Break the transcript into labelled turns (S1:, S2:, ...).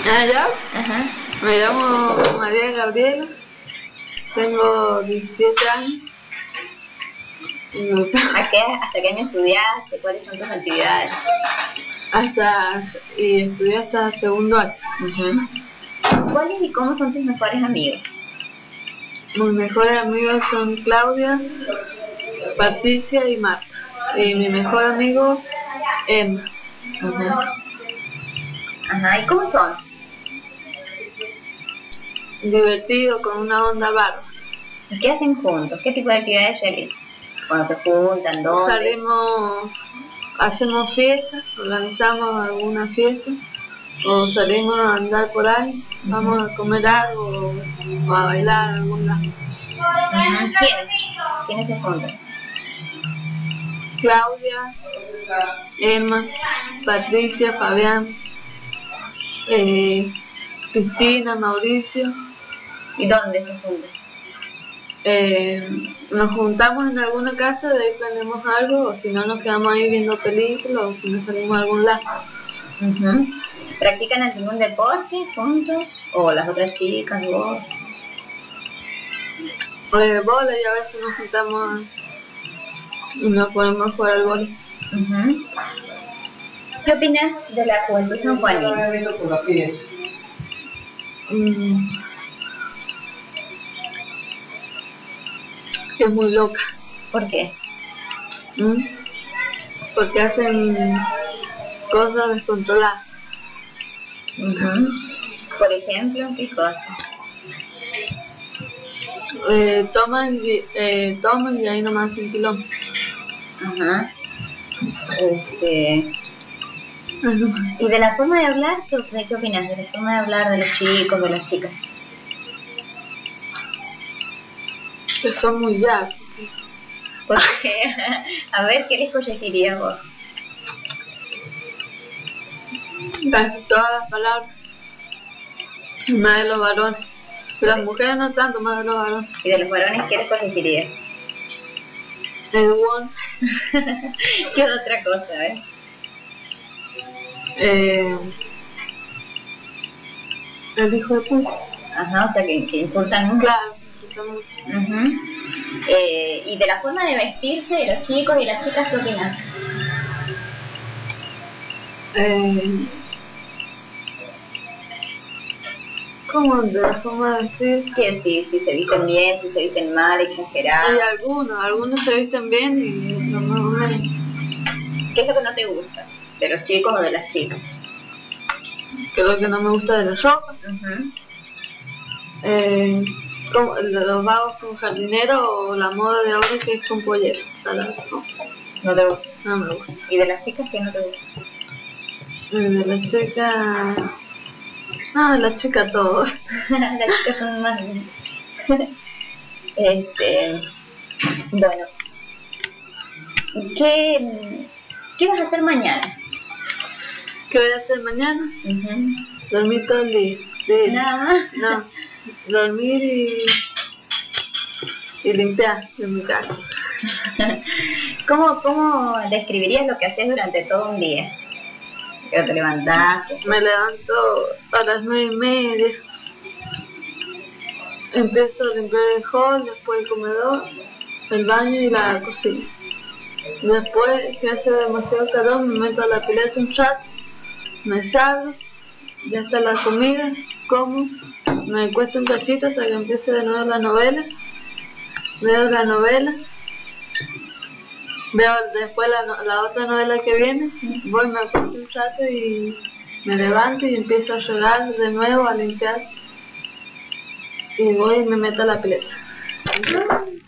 S1: Ah, ¿ya?
S2: Ajá.
S1: Me llamo María Gabriela, tengo 17 años.
S2: ¿Hasta qué año estudiaste? ¿Cuáles son tus actividades?
S1: Estudié hasta segundo año.
S2: ¿Cuáles y cómo son tus mejores amigos?
S1: Mis mejores amigos son Claudia, Patricia y Marta. Y mi mejor amigo, Emma.
S2: Ajá, ¿y cómo son?
S1: Divertido, con una onda bárbara.
S2: ¿Y qué hacen juntos? ¿Qué tipo de actividades realizan? Cuando se juntan, ¿dónde?
S1: Salimos, hacemos fiestas, organizamos alguna fiesta, o salimos a andar por ahí, vamos a comer algo o a bailar a algún lado.
S2: ¿Quiénes se juntan?
S1: Claudia, Emma, Patricia, Fabián, Cristina, Mauricio.
S2: ¿Y dónde se juntan?
S1: Nos juntamos en alguna casa, de ahí planeamos algo, o si no nos quedamos ahí viendo películas, o si no salimos a algún lado.
S2: ¿Practican algún deporte juntos? ¿O las otras chicas, vos?
S1: Vóley, a veces nos juntamos y nos ponemos a jugar al vóley.
S2: ¿Qué opinas de la juventud sanjuanina?
S1: Es muy loca.
S2: ¿Por qué?
S1: Porque hacen cosas descontroladas.
S2: Por ejemplo, ¿qué cosas?
S1: Toman y ahí nomás hacen kilómetros.
S2: ¿Y de la forma de hablar? ¿Qué opinas de la forma de hablar de los chicos, de las chicas?
S1: Que son muy llaves.
S2: Porque, a ver, ¿qué les corregirías vos?
S1: Casi todas las palabras. Más de los varones. De las mujeres no tanto, más de los varones.
S2: ¿Y de los varones qué les corregirías?
S1: El one.
S2: ¿Qué otra cosa,
S1: El hijo de puta.
S2: O sea, que insultan mucho.
S1: Claro, insultan mucho.
S2: ¿Y de la forma de vestirse de los chicos y las chicas, qué opinas?
S1: ¿Cómo de la forma de vestirse?
S2: Que si se visten bien, si se visten mal, exagerados.
S1: Hay algunos se visten bien y otros más o menos.
S2: ¿Qué es lo que no te gusta? ¿De los chicos o de las chicas?
S1: ¿Qué es lo que no me gusta de la ropa? Como el de los vagos con jardinero, o la moda de ahora que es con pollera.
S2: ¿No te gusta?
S1: No me gusta.
S2: ¿Y de las chicas qué no te gusta?
S1: De las chicas... No, de las chicas todo.
S2: Las chicas son más... Bueno, ¿qué vas a hacer mañana?
S1: ¿Qué voy a hacer mañana? Dormir todo el día. Sí.
S2: Nada más.
S1: No, dormir y limpiar en mi casa.
S2: ¿Cómo describirías lo que haces durante todo un día? ¿Que te levantaste?
S1: Me levanto a las 9:30. Empiezo a limpiar el hall, después el comedor, el baño y la cocina. Después, si hace demasiado calor, me meto a la pileta un rato, me salgo, ya está la comida, como, me acuesto un cachito hasta que empiece de nuevo la novela, veo la novela, veo después la otra novela que viene, voy, me acuesto un rato y me levanto y empiezo a regar de nuevo, a limpiar, y voy y me meto a la pileta.